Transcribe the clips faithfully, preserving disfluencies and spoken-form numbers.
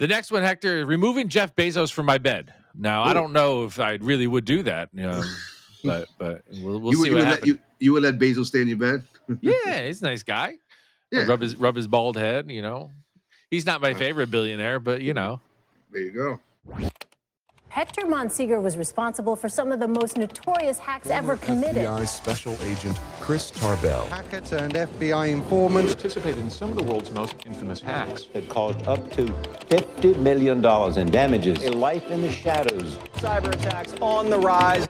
The next one, Hector, removing Jeff Bezos from my bed. Now, Ooh. I don't know if I really would do that, you know, but but we'll, we'll you, see you what would happens. Let, you, you would let Bezos stay in your bed? Yeah, he's a nice guy. Yeah. Rub his rub his bald head, you know. He's not my favorite billionaire, but, you know. There you go. Hector Monsegur was responsible for some of the most notorious hacks Former ever committed. F B I Special Agent Chris Tarbell. Hacker turned F B I informant. Participated in some of the world's most infamous hacks. It caused up to fifty million dollars in damages. A life in the shadows. Cyber attacks on the rise.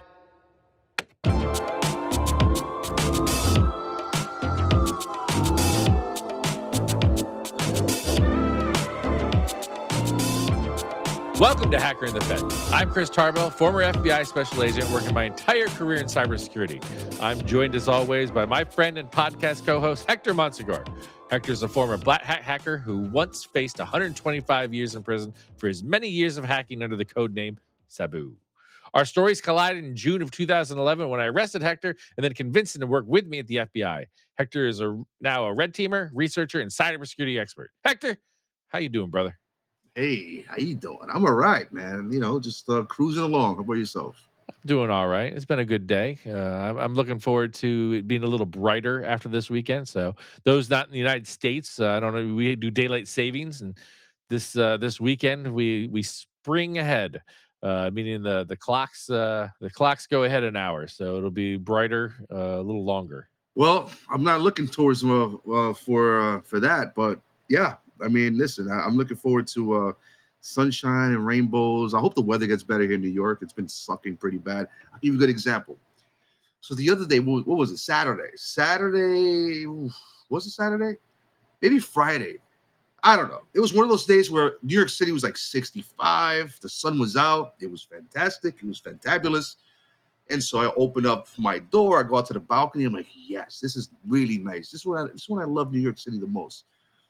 Welcome to Hacker in the Fed. I'm Chris Tarbell, former F B I special agent working my entire career in cybersecurity. I'm joined as always by my friend and podcast co-host Hector Monsegur. Hector's a former black hat hacker who once faced one hundred twenty-five years in prison for his many years of hacking under the code name Sabu. Our stories collided in June of two thousand eleven when I arrested Hector and then convinced him to work with me at the F B I. Hector is a, now a red teamer, researcher, and cybersecurity expert. Hector, how you doing, brother? Hey, how you doing? I'm all right, man. You know, just uh, cruising along. How about yourself? Doing all right. It's been a good day. Uh, I'm, I'm looking forward to it being a little brighter after this weekend. So those not in the United States, uh, I don't know. We do daylight savings, and this uh, this weekend we we spring ahead, uh, meaning the the clocks uh, the clocks go ahead an hour, so it'll be brighter uh, a little longer. Well, I'm not looking towards uh, uh, for uh, for that, but yeah. I mean, listen, I, I'm looking forward to uh, sunshine and rainbows. I hope the weather gets better here in New York. It's been sucking pretty bad. I'll give you a good example. So the other day, what, what was it? Saturday. Saturday, oof, was it Saturday? Maybe Friday. I don't know. It was one of those days where New York City was like sixty-five. The sun was out. It was fantastic. It was fantabulous. And so I open up my door. I go out to the balcony. I'm like, yes, this is really nice. This is what I, this is what I love New York City the most.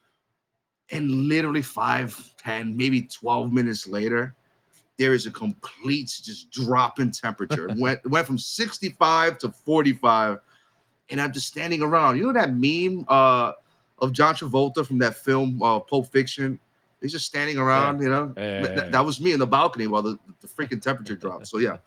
And literally five, ten, maybe twelve minutes later, there is a complete just drop in temperature. It went, it went from sixty-five to forty-five. And I'm just standing around. You know that meme uh, of John Travolta from that film, uh, Pulp Fiction? He's just standing around, yeah. you know? Yeah, yeah, Th- yeah. that was me in the balcony while the, the freaking temperature dropped. So, yeah.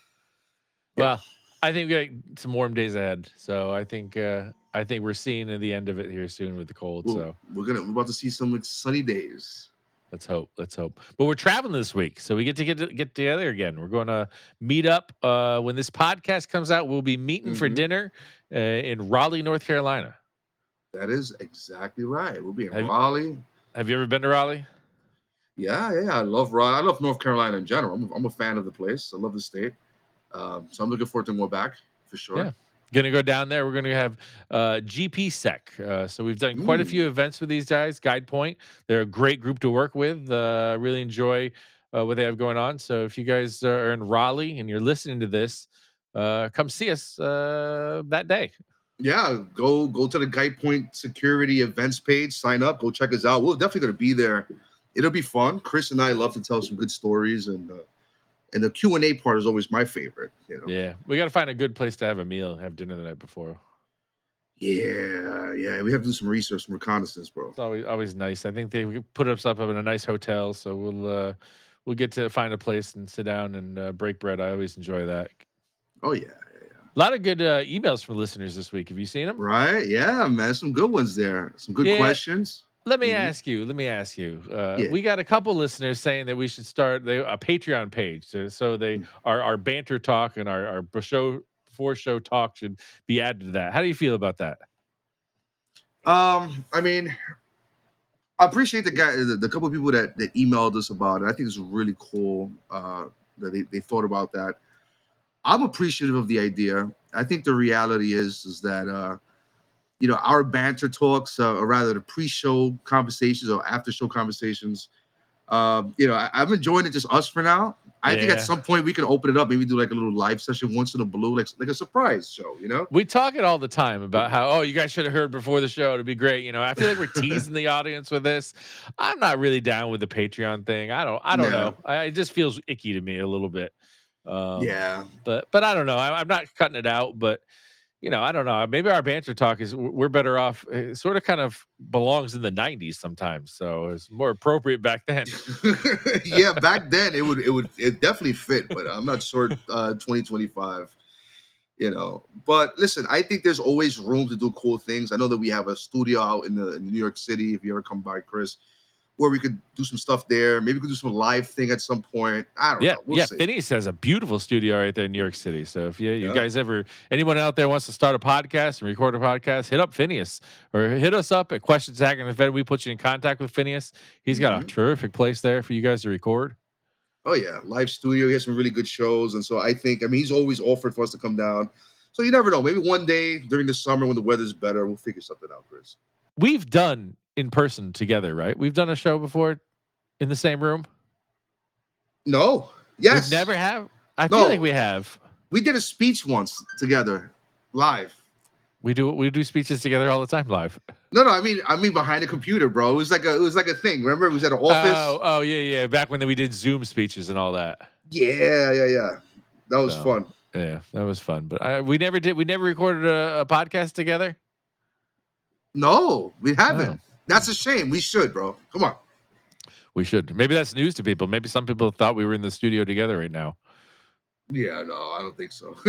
Well, I think we got some warm days ahead. So I think uh, I think we're seeing the end of it here soon with the cold. We're, so we're gonna we're about to see some sunny days. Let's hope. Let's hope. But we're traveling this week, so we get to get to, get together again. We're going to meet up uh, when this podcast comes out. We'll be meeting mm-hmm. for dinner uh, in Raleigh, North Carolina. That is exactly right. We'll be in have, Raleigh. Have you ever been to Raleigh? Yeah, yeah. I love Raleigh. I love North Carolina in general. I'm, I'm a fan of the place. I love the state. Um, so I'm looking forward to more back for sure. Yeah. Gonna go down there. We're gonna have uh, G P Sec. Uh, so we've done quite a few events with these guys. Guide Point. They're a great group to work with. Uh, really enjoy uh, what they have going on. So if you guys are in Raleigh and you're listening to this, uh, come see us uh, that day. Yeah, go go to the Guide Point Security events page. Sign up. Go check us out. We're definitely gonna be there. It'll be fun. Chris and I love to tell some good stories, and uh, and the Q and A part is always my favorite. You know? Yeah, we got to find a good place to have a meal and have dinner the night before. Yeah, yeah, we have to do some research, some reconnaissance, bro. It's always always nice. I think they put us up in a nice hotel, so we'll uh, we'll get to find a place and sit down and uh, break bread. I always enjoy that. Oh yeah, yeah, yeah. A lot of good uh, emails from listeners this week. Have you seen them? Right? Yeah, man, some good ones there. Some good yeah. questions. Let me mm-hmm. ask you. Let me ask you. Uh, yeah. We got a couple listeners saying that we should start they, a Patreon page, so, so they our our banter talk and our our show before show talk should be added to that. How do you feel about that? Um, I mean, I appreciate the guy, the, the couple of people that that emailed us about it. I think it's really cool uh, that they, they thought about that. I'm appreciative of the idea. I think the reality is is that. Uh, You know, our banter talks, uh, or rather the pre-show conversations or after-show conversations, um, you know, I, I'm enjoying it just us for now. I yeah. think at some point we can open it up, maybe do like a little live session once in a blue, like, like a surprise show, you know? We talk it all the time about how, oh, you guys should have heard before the show. It'd be great. You know, I feel like we're teasing the audience with this. I'm not really down with the Patreon thing. I don't, I don't no. know. I, it just feels icky to me a little bit. Um, yeah. But, but I don't know. I, I'm not cutting it out, but you know, I don't know. Maybe our banter talk is we're better off. It sort of kind of belongs in the nineties sometimes. So it's more appropriate back then. Yeah, back then it would it would it definitely fit, but I'm not sure uh twenty twenty-five, you know. But listen, I think there's always room to do cool things. I know that we have a studio out in the in New York City, if you ever come by, Chris, where we could do some stuff there. Maybe we could do some live thing at some point. I don't Yeah, know. We'll yeah. see. Phineas has a beautiful studio right there in New York City. So if you, you Yeah. guys ever, anyone out there wants to start a podcast and record a podcast, hit up Phineas or hit us up at Questions Hacking the Fed. We put you in contact with Phineas. He's got a Mhm. terrific place there for you guys to record. Oh yeah, live studio. He has some really good shows, and so I think I mean he's always offered for us to come down. So you never know. Maybe one day during the summer when the weather's better, we'll figure something out, Chris. We've done in person together, right? We've done a show before in the same room. No, yes, We've never have. I No. feel like we have. We did a speech once together, live. We do we do speeches together all the time live. No, no, I mean, I mean behind the computer, bro. It was like a, it was like a thing. Remember, it was at an office. Oh, oh yeah, yeah. Back when we did Zoom speeches and all that. Yeah, yeah, yeah. That was So, fun. Yeah, that was fun. But I, we never did. We never recorded a, a podcast together. No, we haven't. Oh. That's a shame. We should, bro. Come on. We should. Maybe that's news to people. Maybe some people thought we were in the studio together right now. Yeah, no, I don't think so.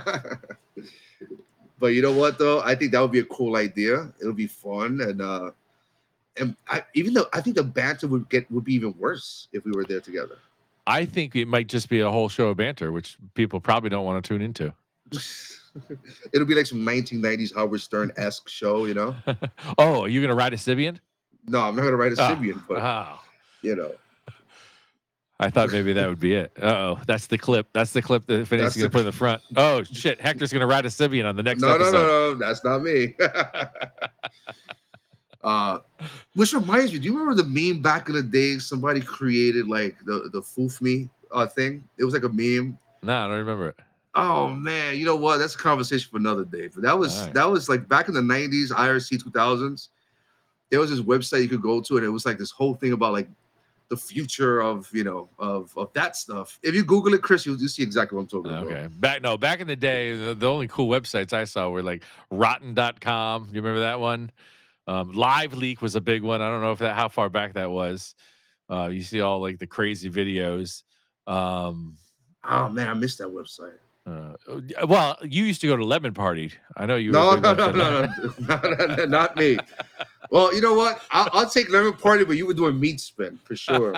But you know what, though? I think that would be a cool idea. It'll be fun, and uh, and I, even though I think the banter would get would be even worse if we were there together. I think it might just be a whole show of banter, which people probably don't want to tune into. It'll be like some nineteen nineties Howard Stern-esque show, you know? Oh, are you gonna ride a Sibian? No, I'm not gonna write a Oh, Sibian, but oh. you know. I thought maybe that would be it. Uh oh, that's the clip. That's the clip that Phineas That's is gonna the- put in the front. Oh shit, Hector's gonna ride a Sibian on the next No, no, episode. no, no, that's not me. uh, which reminds me, do you remember the meme back in the day? Somebody created like the the foof me uh thing. It was like a meme. No, I don't remember it. Oh man, you know what? That's a conversation for another day. But that was All right. that was like back in the nineties, I R C two thousands. There was this website you could go to, and it was like this whole thing about like the future of you know of of that stuff. If you Google it, Chris, you'll, you'll see exactly what I'm talking about. Okay. Back no, back in the day, the, the only cool websites I saw were like rotten dot com. You remember that one? Um, Live Leak was a big one. I don't know if that how far back that was. Uh, you see all like the crazy videos. Um, Oh man, I missed that website. uh, well, you used to go to Lemon Party. I know you. No, were a no, big no, one no, for no, no, no, no, not me. Well, you know what? I'll, I'll take Lemon Party, but you were doing Meat Spin for sure.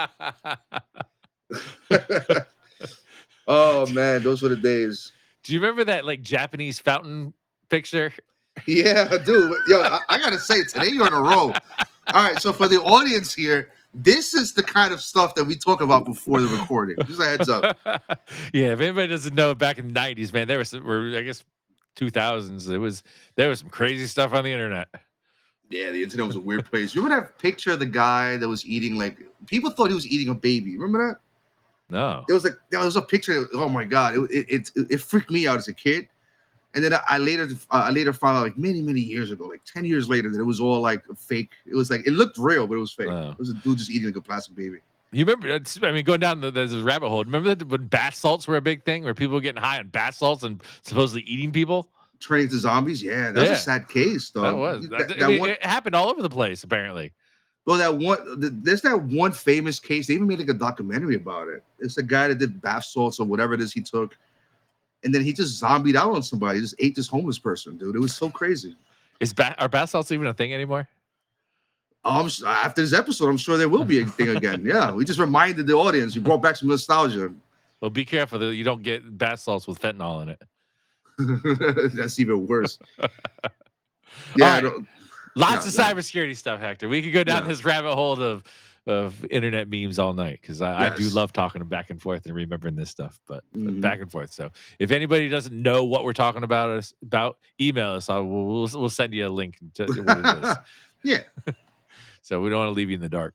Oh man, those were the days. Do you remember that like Japanese fountain picture? Yeah, dude. Yo, I, I gotta say, today you're on a roll. All right, so for the audience here, this is the kind of stuff that we talk about before the recording. Just a heads up. Yeah, if anybody doesn't know, back in the nineties, man, there was some, or I guess two thousands. It was there was some crazy stuff on the internet. Yeah, the internet was a weird place. You remember that picture of the guy that was eating like people thought he was eating a baby? Remember that? No. There was like there was a picture. Oh my god, it it it, it freaked me out as a kid. And then I, I later uh, I later found out like many many years ago, like ten years later, that it was all like fake. It was like it looked real, but it was fake. Wow. It was a dude just eating like a plastic baby. You remember? it's- I mean, going down the, there's a rabbit hole. Remember that when bath salts were a big thing, where people were getting high on bath salts and supposedly eating people? Turning to zombies, yeah, that's Yeah. a sad case, though. That was. That, That- I that mean, one, it happened all over the place, apparently. well, that one, th- there's that one famous case. They even made like a documentary about it. It's a guy that did bath salts or whatever it is he took, and then he just zombied out on somebody. He just ate this homeless person, dude. It was so crazy. Is ba- are bath salts even a thing anymore? Um, after this episode, I'm sure there will be a thing again. Yeah, we just reminded the audience. We brought back some nostalgia. Well, be careful that you don't get bath salts with fentanyl in it. That's even worse. All Yeah, right. I don't- Lots Yeah, of cybersecurity stuff, Hector. We could go down Yeah. this rabbit hole of of internet memes all night because I, I do Yes. love talking back and forth and remembering this stuff. But, but Mhm. back and forth. So if anybody doesn't know what we're talking about us about, email us. I'll, we'll, we'll we'll send you a link to to what it is. yeah. So we don't want to leave you in the dark.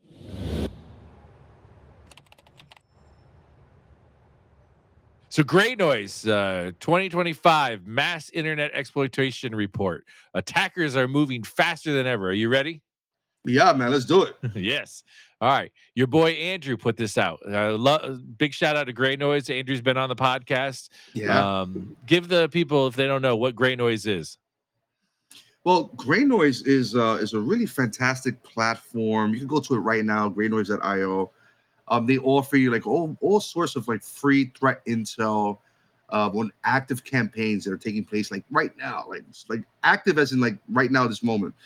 So Gray Noise, uh, twenty twenty-five mass internet exploitation report. Attackers are moving faster than ever. Are you ready? Yeah, man, let's do it. Yes. All right. Your boy Andrew put this out. Uh, lo- big shout out to Great Noise. Andrew's been on the podcast. Yeah. Um, give the people, if they don't know, what Great Noise is. Well, Gray Noise is uh, is a really fantastic platform. You can go to it right now, gray noise dot io. Um, they offer you like all, all sorts of like free threat intel uh, on active campaigns that are taking place like right now, like like active as in like right now, this moment.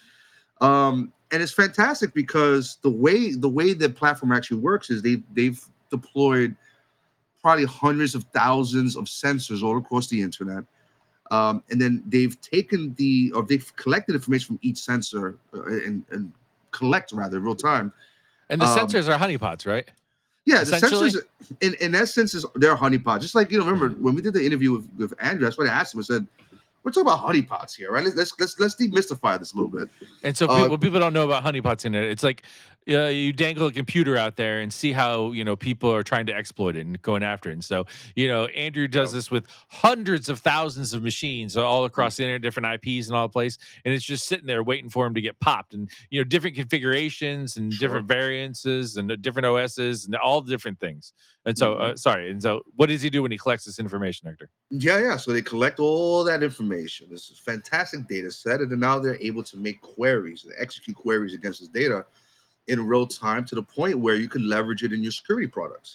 Um, and it's fantastic because the way the way the platform actually works is they they've deployed probably hundreds of thousands of sensors all across the internet. Um, and then they've taken the, or they've collected information from each sensor uh, and, and collect rather real time. And the Um, sensors are honeypots, right? Yeah, the Essentially? sensors, in, in essence, is they're honeypots. Just like, you know, remember when we did the interview with, with Andrew, that's what I asked him. I said, we're talking about honeypots here, right? Let's let's let's, let's demystify this a little bit. And so Uh, people, what people don't know about honeypots in it, it's like uh, you dangle a computer out there and see how, you know, people are trying to exploit it and going after it. And so, you know, Andrew does this with hundreds of thousands of machines all across the internet, different I Ps and all the place. And it's just sitting there waiting for him to get popped, and, you know, different configurations and Sure. different variances and the different O Ss and all the different things. And so, Mm-hmm. uh, sorry. And so what does he do when he collects this information, Hector? Yeah, yeah. So they collect all that information. This is a fantastic data set, and then now they're able to make queries and execute queries against this data in real time to the point where you can leverage it in your security products.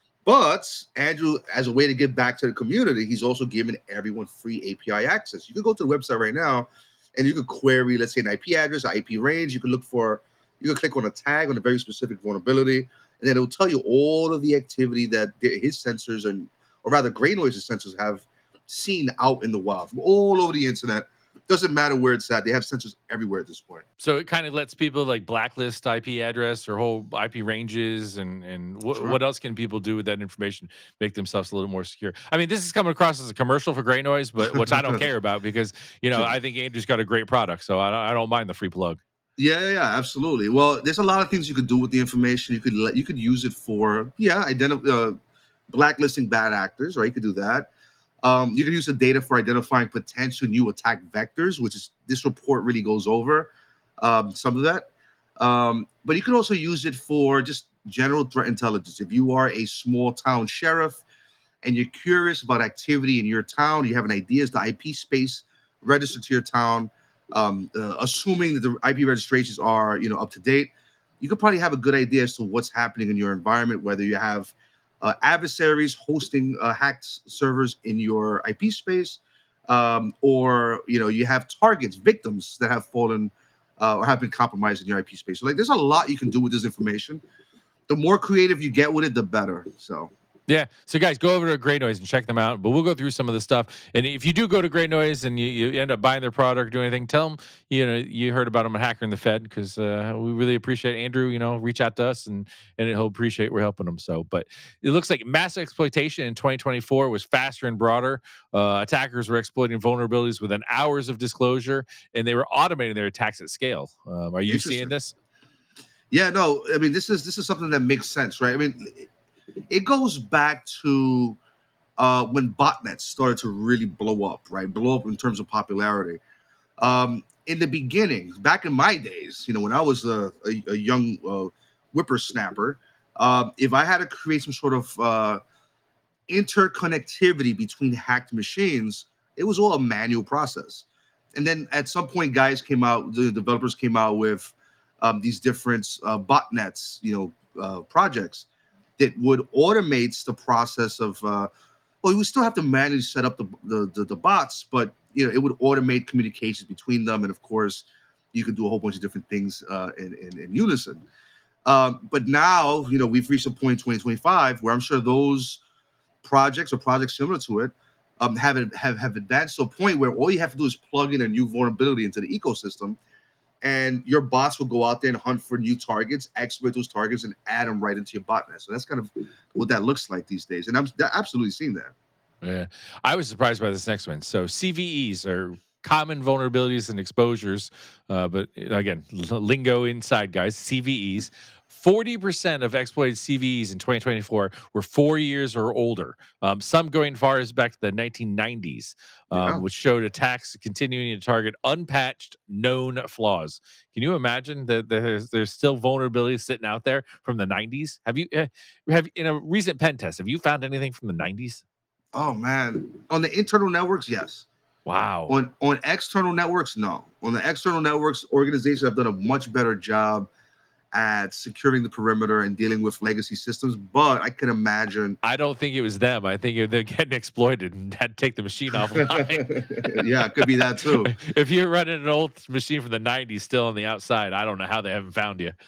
But Andrew, as a way to give back to the community, he's also giving everyone free A P I access. You can go to the website right now and you can query, let's say, an I P address, I P range. You can look for, you can click on a tag on a very specific vulnerability, and then it'll tell you all of the activity that the- his sensors and, or rather, Gray Noise's sensors have seen out in the wild from all over the internet. Doesn't matter where it's at. They have sensors everywhere at this point. So it kind of lets people like blacklist I P address or whole I P ranges, and and what Sure. what else can people do with that information, make themselves a little more secure? I mean, this is coming across as a commercial for Gray Noise, but which I don't care about because, you know, Sure. I think Andrew's got a great product, so I don't, I don't mind the free plug. Yeah, yeah, yeah, absolutely. Well, there's a lot of things you could do with the information. You could let you could use it for yeah, identify uh, blacklisting bad actors, right? You could do that. Um, you can use the data for identifying potential new attack vectors, which is this report really goes over um, some of that. Um, but you can also use it for just general threat intelligence. If you are a small town sheriff and you're curious about activity in your town, you have an idea as the I P space registered to your town, um, uh, assuming that the I P registrations are, you know, up to date, you could probably have a good idea as to what's happening in your environment, whether you have uh, adversaries hosting uh, hacked servers in your I P space, um, or, you know, you have targets, victims that have fallen uh, or have been compromised in your I P space. So like, there's a lot you can do with this information. The more creative you get with it, the better. So. Yeah. So guys, go over to Great Noise and check them out. But we'll go through some of the stuff. And if you do go to Great Noise and you, you end up buying their product or do anything, tell them, you know, you heard about them on Hacker in the Fed, because uh, we really appreciate Andrew, you know, reach out to us and, and he'll appreciate we're helping them. So, but it looks like mass exploitation in twenty twenty-four was faster and broader. Uh, attackers were exploiting vulnerabilities within hours of disclosure, and they were automating their attacks at scale. Um, are you seeing this? Yeah, no, I mean, this is this is something that makes sense, right? I mean, it goes back to uh, when botnets started to really blow up, right? Blow up in terms of popularity. Um, in the beginning, back in my days, you know, when I was a, a, a young uh, whippersnapper, uh, if I had to create some sort of uh, interconnectivity between hacked machines, it was all a manual process. And then at some point, guys came out, the developers came out with um, these different uh, botnets, you know, uh, projects that would automate the process of, uh, well, you would still have to manually set up the, the, the, the bots, but, you know, it would automate communications between them. And of course, you could do a whole bunch of different things uh, in, in, in unison. Um, but now, you know, we've reached a point in twenty twenty-five where I'm sure those projects or projects similar to it um, have, have, have advanced to a point where all you have to do is plug in a new vulnerability into the ecosystem, and your bots will go out there and hunt for new targets, exploit those targets, and add them right into your botnet. So that's kind of what that looks like these days. And I'm absolutely seeing that. Yeah. I was surprised by this next one. So C V Es are common vulnerabilities and exposures, uh, but again, lingo inside, guys, C V Es. forty percent of exploited C V Es in twenty twenty-four were four years or older. Um, some going far as back to the nineteen nineties, um, Yeah. which showed attacks continuing to target unpatched known flaws. Can you imagine that there's there's still vulnerabilities sitting out there from the nineties? Have you uh, have in a recent pen test? Have you found anything from the nineties? Oh man, on the internal networks, yes. Wow. On on external networks, no. On the external networks, organizations have done a much better job at securing the perimeter and dealing with legacy systems. But I can imagine. I don't think it was them. I think they're getting exploited and had to take the machine offline. Yeah, it could be that too. If you're running an old machine from the nineties still on the outside, I don't know how they haven't found you.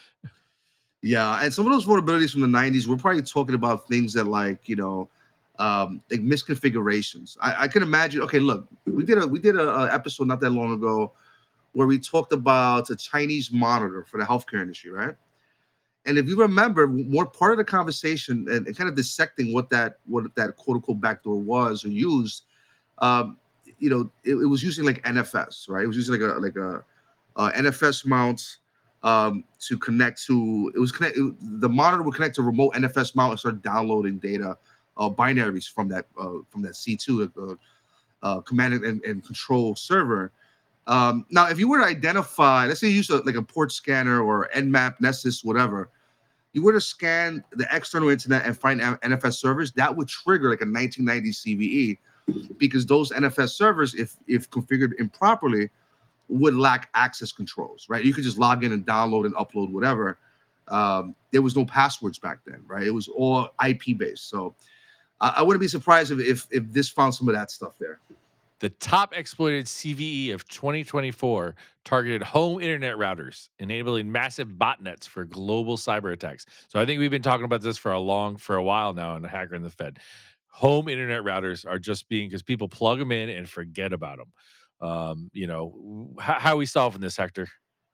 Yeah, and some of those vulnerabilities from the nineties, we're probably talking about things that like, you know, um, like misconfigurations. I, I can imagine. Okay, look, we did a we did a, a episode not that long ago where we talked about a Chinese monitor for the healthcare industry, right? And if you remember, more part of the conversation and, and kind of dissecting what that what that quote unquote backdoor was or used, um, you know, it, it was using like N F S, right? It was using like a like a, a N F S mount um, to connect to. It was connect. It, the monitor would connect to a remote N F S mount and start downloading data. Uh, binaries from that uh, from that C two uh, uh, command and, and control server. Um, now, if you were to identify, let's say you use a, like a port scanner or Nmap, Nessus, whatever, you were to scan the external internet and find N F S servers, that would trigger like a nineteen ninety C V E, because those N F S servers, if if configured improperly, would lack access controls, right? You could just log in and download and upload whatever. Um, there was no passwords back then, right? It was all I P based, so. I wouldn't be surprised if, if if this found some of that stuff there. The top exploited C V E of twenty twenty-four targeted home internet routers, enabling massive botnets for global cyber attacks. So I think we've been talking about this for a long, for a while now on the Hacker and the Fed. Home internet routers are just being, because people plug them in and forget about them. Um, you know, how, how are we solving this, Hector?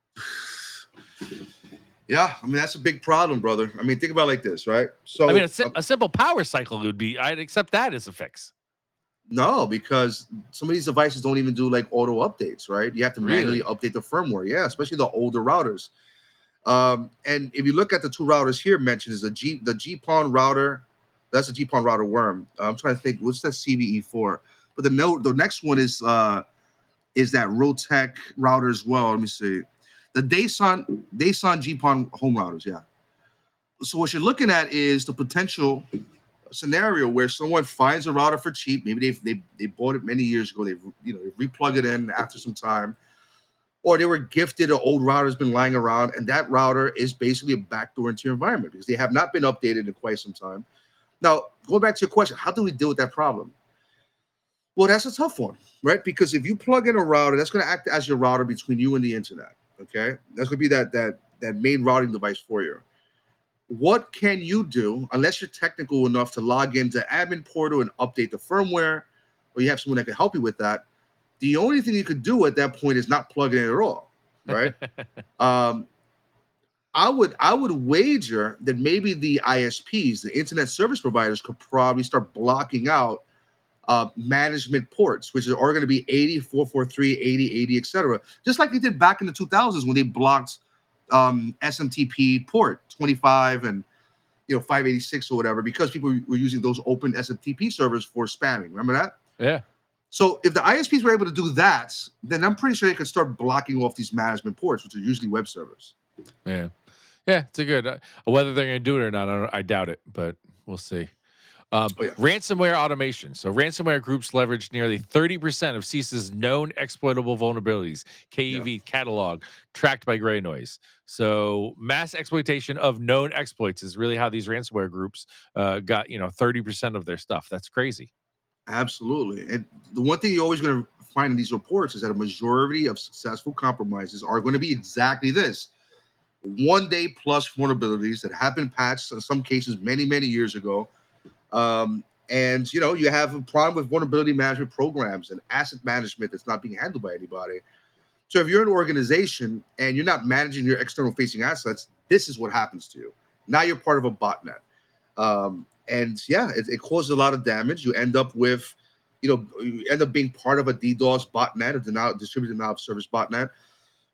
Yeah, I mean, that's a big problem, brother. I mean, think about it like this, right? So I mean, a, si- a simple power cycle would be, I'd accept that as a fix. No, because some of these devices don't even do like auto updates, right? You have to manually Really? update the firmware. Yeah, especially the older routers. Um, and if you look at the two routers here mentioned, is the G the G P O N router. That's a G P O N router worm. Uh, I'm trying to think, what's that C V E for? But the note, the next one is uh is that Rotec router as well. Let me see. The Dason Dason G P O N home routers, yeah. So what you're looking at is the potential scenario where someone finds a router for cheap. Maybe they they they bought it many years ago. They you know they replug it in after some time, or they were gifted an old router has been lying around, and that router is basically a backdoor into your environment because they have not been updated in quite some time. Now, going back to your question, how do we deal with that problem? Well, that's a tough one, right? Because if you plug in a router, that's going to act as your router between you and the internet. Okay, that's going to be that that that main routing device for you. What can you do unless you're technical enough to log into admin portal and update the firmware, or you have someone that can help you with that? The only thing you could do at that point is not plug it in at all, right? um, I would I would wager that maybe the I S Ps, the internet service providers, could probably start blocking out uh, management ports, which are going to be eighty, four forty-three, eighty, eighty, et cetera. Just like they did back in the two thousands when they blocked um, S M T P port twenty-five and you know five eighty-six or whatever, because people were using those open S M T P servers for spamming. Remember that? Yeah. So if the I S Ps were able to do that, then I'm pretty sure they could start blocking off these management ports, which are usually web servers. Yeah. Yeah, it's a good. Uh, whether they're going to do it or not, I, don't, I doubt it, but we'll see. Um, Oh, yeah. Ransomware automation. So ransomware groups leverage nearly thirty percent of C I S A's known exploitable vulnerabilities, K E V Yeah. catalog, tracked by Gray Noise. So mass exploitation of known exploits is really how these ransomware groups uh, got, you know, thirty percent of their stuff. That's crazy. Absolutely. And the one thing you're always going to find in these reports is that a majority of successful compromises are going to be exactly this. One day plus vulnerabilities that have been patched in some cases many, many years ago. Um, and, you know, you have a problem with vulnerability management programs and asset management that's not being handled by anybody. So if you're an organization and you're not managing your external facing assets, this is what happens to you. Now you're part of a botnet. Um, and yeah, it, it causes a lot of damage. You end up with, you know, you end up being part of a DDoS botnet, a denial, distributed denial of service botnet,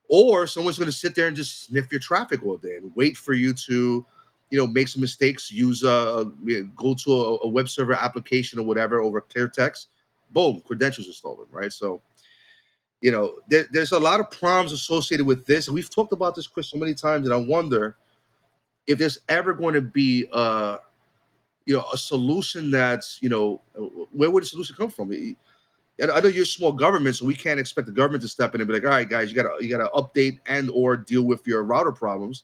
or someone's going to sit there and just sniff your traffic all day and wait for you to, you know, make some mistakes, use a, go to a, a web server application or whatever over clear text, boom, credentials are stolen, right? So, you know, there, there's a lot of problems associated with this. And we've talked about this, Chris, so many times, and I wonder if there's ever going to be a, you know, a solution that's, you know, where would the solution come from? And I know you're a small government, so we can't expect the government to step in and be like, all right, guys, you gotta you gotta update and or deal with your router problems.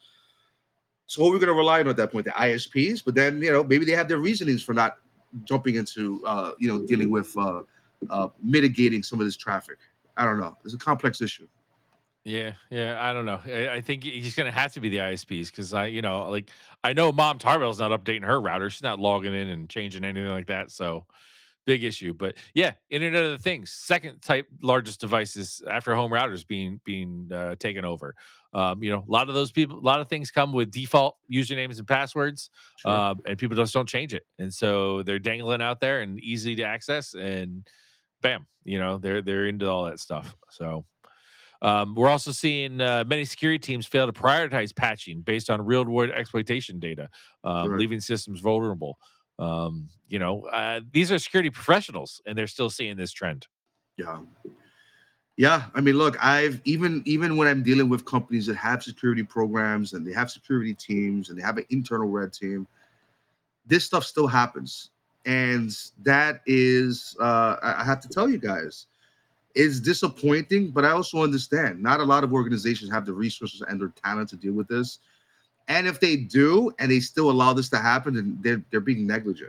So what are we gonna rely on at that point? The I S Ps, but then, you know, maybe they have their reasonings for not jumping into uh, you know, dealing with uh, uh, mitigating some of this traffic. I don't know. It's a complex issue. Yeah, yeah, I don't know. I, I think he's going to have to be the I S Ps because I, you know, like I know Mom Tarbell's not updating her router. She's not logging in and changing anything like that. So big issue. But yeah, Internet of the Things, second type largest devices after home routers being being uh, taken over. Um, you know, a lot of those people, a lot of things come with default usernames and passwords, Sure. uh, and people just don't change it, and so they're dangling out there and easy to access, and bam, you know, they're they're into all that stuff. So. Um, we're also seeing uh, many security teams fail to prioritize patching based on real-world exploitation data, um, Right. leaving systems vulnerable. Um, you know, uh, these are security professionals, and they're still seeing this trend. Yeah. Yeah. I mean, look, I've even even when I'm dealing with companies that have security programs and they have security teams and they have an internal red team, this stuff still happens. And that is, uh, I I have to tell you guys, it's disappointing, but I also understand not a lot of organizations have the resources and their talent to deal with this. And if they do, and they still allow this to happen, then they're, they're being negligent.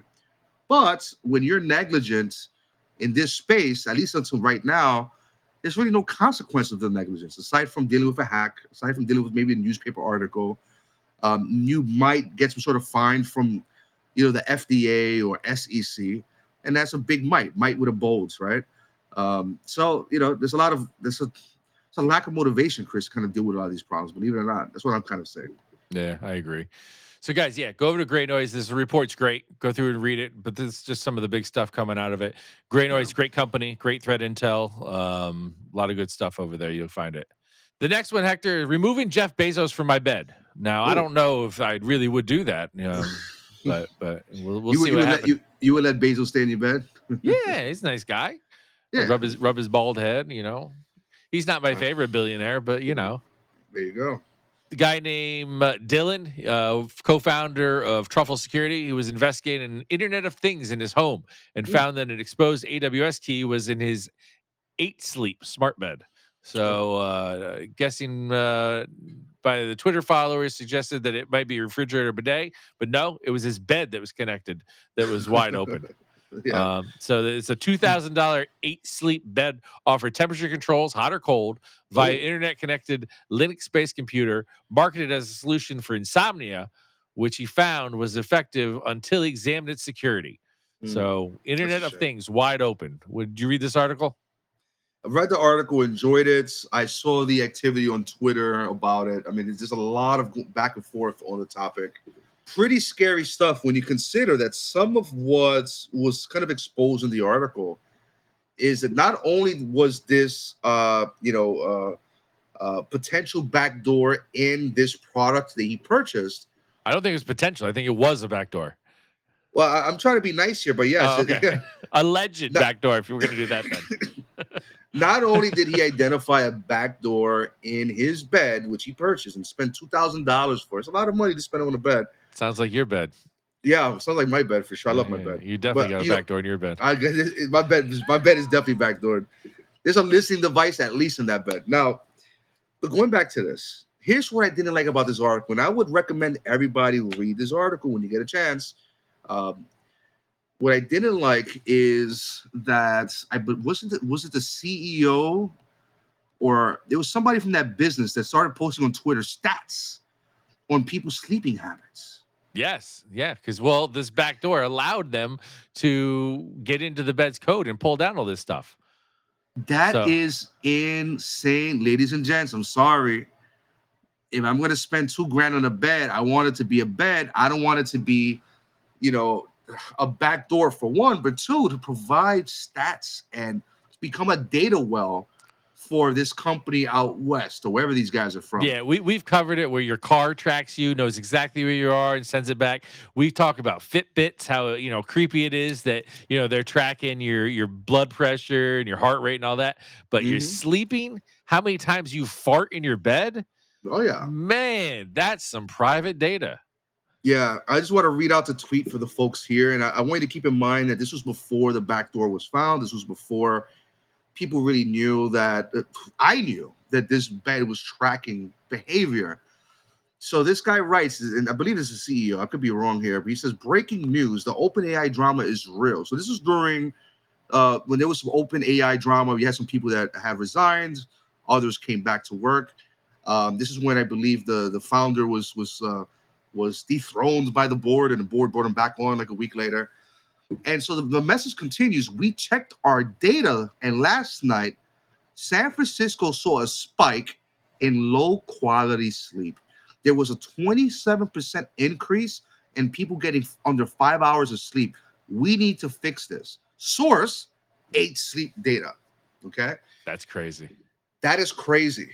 But when you're negligent in this space, at least until right now, there's really no consequence of the negligence, aside from dealing with a hack, aside from dealing with maybe a newspaper article. Um, you might get some sort of fine from, you know, the F D A or S E C, and that's a big might, might with a bold, right? Um, so, you know, there's a lot of, there's a, there's a lack of motivation, Chris, to kind of deal with a lot of these problems, believe it or not. That's what I'm kind of saying. Yeah, I agree. So, guys, yeah, go over to Grey Noise. This report's great. Go through and read it. But this is just some of the big stuff coming out of it. Grey Noise, great company, great threat intel. Um, a lot of good stuff over there. You'll find it. The next one, Hector, removing Jeff Bezos from my bed. Now, Ooh. I don't know if I really would do that, you know, but but we'll, we'll you, see you what would happens. let, you, you would let Bezos stay in your bed? Yeah, he's a nice guy. Yeah. Rub his rub his bald head, you know. He's not my favorite billionaire, but you know. There you go. The guy named uh, Dylan, uh, co-founder of Truffle Security, who was investigating an Internet of Things in his home and found that an exposed A W S key was in his eight sleep smart bed. So, uh, guessing uh, by the Twitter followers suggested that it might be a refrigerator bidet, but no, it was his bed that was connected that was wide open. Yeah. Um, so it's a two thousand dollars eight sleep bed, offered temperature controls, hot or cold, via internet connected Linux based computer, marketed as a solution for insomnia, which he found was effective until he examined its security. Mm. So Internet of Things wide open. Would you read this article? I've read the article, enjoyed it. I saw the activity on Twitter about it. I mean, there's just a lot of back and forth on the topic. Pretty scary stuff when you consider that some of what was kind of exposed in the article is that not only was this, uh, you know, uh, uh, potential backdoor in this product that he purchased. I don't think it was potential. I think it was a backdoor. Well, I, I'm trying to be nice here, but yes. Oh, okay. Alleged not, backdoor, if you were going to do that then. Not only did he identify a backdoor in his bed, which he purchased and spent two thousand dollars for. It's a lot of money to spend on a bed. Sounds like your bed. Yeah, it sounds like my bed for sure. I love yeah, my bed. You definitely but, got a back door in your bed. I my bed, my bed is definitely backdoored. There's a listening device at least in that bed. Now, but going back to this, here's what I didn't like about this article, and I would recommend everybody read this article when you get a chance. Um, what I didn't like is that I but wasn't it was it the C E O or there was somebody from that business that started posting on Twitter stats on people's sleeping habits. Yes, yeah, because well, this back door allowed them to get into the bed's code and pull down all this stuff. That so. is insane, ladies and gents. I'm sorry. If I'm going to spend two grand on a bed, I want it to be a bed. I don't want it to be, you know, a back door for one, but two, to provide stats and become a data well for this company out west or wherever these guys are from. Yeah, we, we've covered it where your car tracks you, knows exactly where you are, and sends it back. We've talked about Fitbits, how, you know, creepy it is that, you know, they're tracking your your blood pressure and your heart rate and all that. But Mhm. you're sleeping, how many times you fart in your bed? Oh, yeah. Man, that's some private data. Yeah, I just want to read out the tweet for the folks here. And I, I want you to keep in mind that this was before the backdoor was found. This was before people really knew that, uh, I knew that this bed was tracking behavior. So this guy writes, and I believe this is C E O, I could be wrong here, but he says, breaking news, the OpenAI drama is real. So this is during uh, when there was some OpenAI drama. We had some people that had resigned, others came back to work. Um, this is when I believe the, the founder was, was, uh, was dethroned by the board, and the board brought him back on like a week later. And so the, the message continues. We checked our data, and last night, San Francisco saw a spike in low quality sleep. There was a twenty-seven percent increase in people getting under five hours of sleep. We need to fix this. Source, eight sleep data. Okay. That's crazy. That is crazy.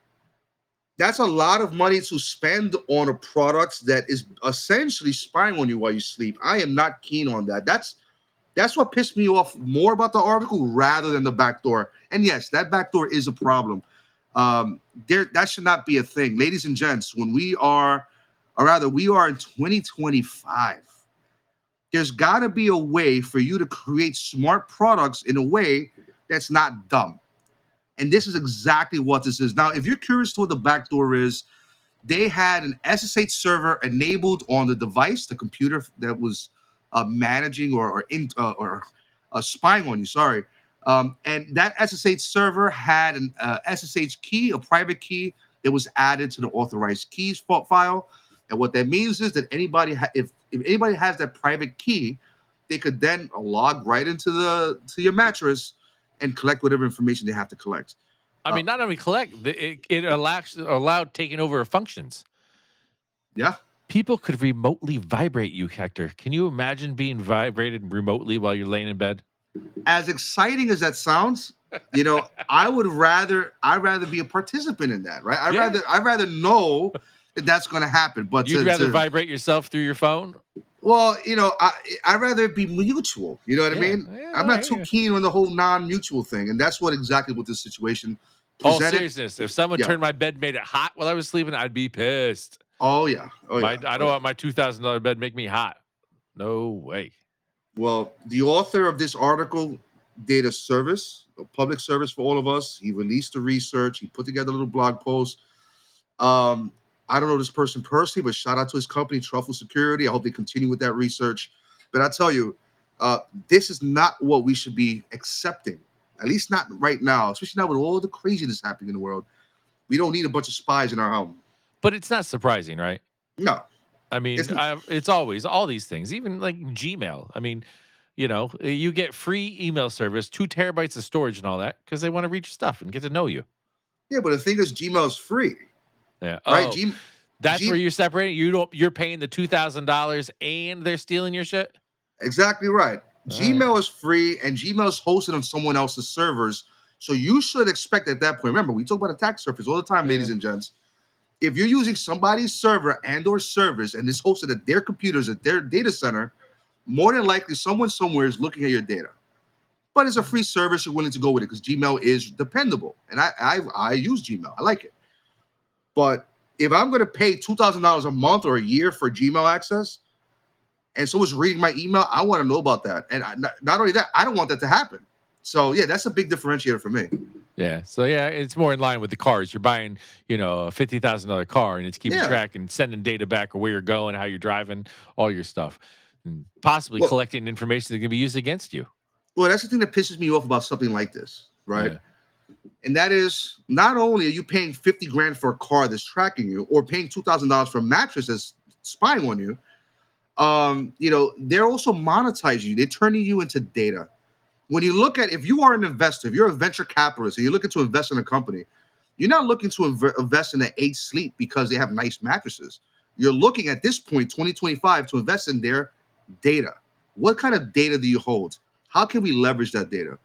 That's a lot of money to spend on a product that is essentially spying on you while you sleep. I am not keen on that. That's that's what pissed me off more about the article rather than the backdoor. And yes, that backdoor is a problem. Um, there that should not be a thing, ladies and gents. When we are, or rather, we are in twenty twenty-five. There's got to be a way for you to create smart products in a way that's not dumb. And this is exactly what this is. Now, if you're curious to what the backdoor is, they had an S S H server enabled on the device, the computer that was uh, managing or or, in, uh, or uh, spying on you. Sorry, um, and that S S H server had an uh, S S H key, a private key that was added to the authorized keys file. And what that means is that anybody, ha- if if anybody has that private key, they could then log right into the to your mattress and collect whatever information they have to collect. I mean, not only collect, the- it, it allows allowed taking over of functions. Yeah. People could remotely vibrate you, Hector. Can you imagine being vibrated remotely while you're laying in bed? As exciting as that sounds, you know, I would rather I'd rather be a participant in that, right? I'd Yeah. rather I'd rather know that that's going to happen. But You'd to, rather to, vibrate yourself through your phone? well, you know, I I'd rather it be mutual. You know what I Yeah. mean? Yeah, I'm I not too hear you. keen on the whole non-mutual thing, and that's what exactly what this situation All presented. seriousness, if someone Yeah. turned my bed, made it hot while I was sleeping, I'd be pissed. Oh yeah, oh My, yeah. I don't want my two thousand dollars bed make me hot. No way. Well, the author of this article did a service, a public service for all of us. He released the research. He put together a little blog post. Um, I don't know this person personally, but shout out to his company, Truffle Security. I hope they continue with that research. But I tell you, uh, this is not what we should be accepting, at least not right now, especially now with all the craziness happening in the world. We don't need a bunch of spies in our home. But it's not surprising, right? No. I mean, It's- I, it's always all these things, even like Gmail. I mean, you know, you get free email service, two terabytes of storage and all that because they want to read your stuff and get to know you. Yeah, but the thing is, Gmail is free, Yeah. right? Oh, G- that's G- where you're separating. You don't. You're paying the two thousand dollars and they're stealing your shit. Exactly right. All Gmail is free, and Gmail is hosted on someone else's servers. So you should expect at that point. Remember, we talk about attack surface all the time, ladies and gents. If you're using somebody's server and or servers and it's hosted at their computers at their data center, more than likely someone somewhere is looking at your data. But it's a free service. You're willing to go with it because Gmail is dependable, and I I, I use Gmail. I like it. But if I'm going to pay two thousand dollars a month or a year for Gmail access, and someone's reading my email, I want to know about that. And I, not, not only that, I don't want that to happen. So yeah, that's a big differentiator for me. Yeah. So yeah, it's more in line with the cars. You're buying, you know, a fifty thousand dollar car, and it's keeping Yeah. track and sending data back of where you're going, how you're driving, all your stuff, and possibly Well- collecting information that can be used against you. Well, that's the thing that pisses me off about something like this, right? Yeah. And that is, not only are you paying fifty grand for a car that's tracking you, or paying two thousand dollars for a mattress that's spying on you, um, you know, they're also monetizing you. They're turning you into data. When you look at, if you are an investor, if you're a venture capitalist and you're looking to invest in a company, you're not looking to inv- invest in an eight sleep because they have nice mattresses. You're looking at this point, twenty twenty-five, to invest in their data. What kind of data do you hold? How can we leverage that data?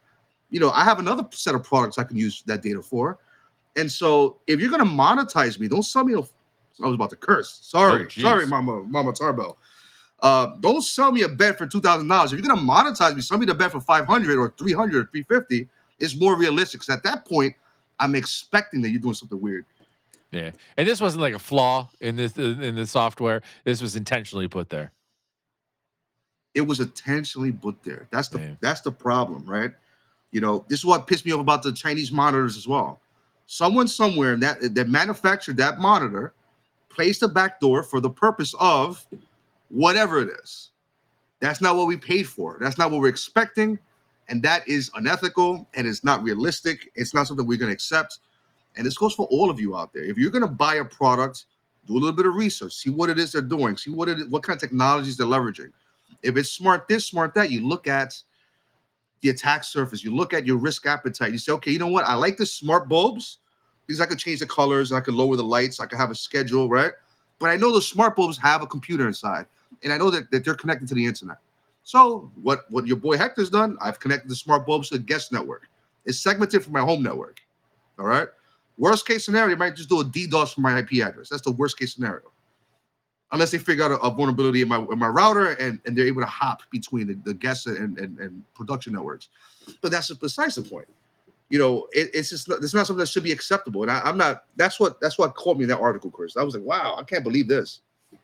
you know, I have another set of products I can use that data for. And so if you're gonna monetize me, don't sell me. A, I was about to curse. Sorry, Oh, geez. sorry, Mama, Mama Tarbell. Uh, don't sell me a bet for two thousand dollars. If you're gonna monetize me, sell me the bet for five hundred or three hundred or three fifty. Is more realistic. Because at that point, I'm expecting that you're doing something weird. Yeah, and this wasn't like a flaw in this in the software. This was intentionally put there. It was intentionally put there. That's the Yeah. that's the problem, right? You know, this is what pissed me off about the Chinese monitors as well. Someone somewhere that that manufactured that monitor placed a backdoor for the purpose of whatever it is. That's not what we paid for. That's not what we're expecting. And that is unethical and it's not realistic. It's not something we're going to accept. And this goes for all of you out there. If you're going to buy a product, do a little bit of research, see what it is they're doing, see what it is, what kind of technologies they're leveraging. If it's smart this, smart that, you look at the attack surface, you look at your risk appetite. You say, okay, you know what? I like the smart bulbs because I could change the colors, I could lower the lights, I could have a schedule, right? But I know the smart bulbs have a computer inside, and I know that, that they're connected to the internet. So what, what your boy Hector's done, I've connected the smart bulbs to the guest network. It's segmented from my home network. All right. Worst case scenario, they might just do a DDoS from my I P address. That's the worst case scenario. Unless they figure out a, a vulnerability in my in my router and, and they're able to hop between the, the guest and, and, and production networks. But that's besides the point. You know, it, it's just it's not something that should be acceptable. And I, I'm not. That's what that's what caught me in that article, Chris. I was like, wow, I can't believe this.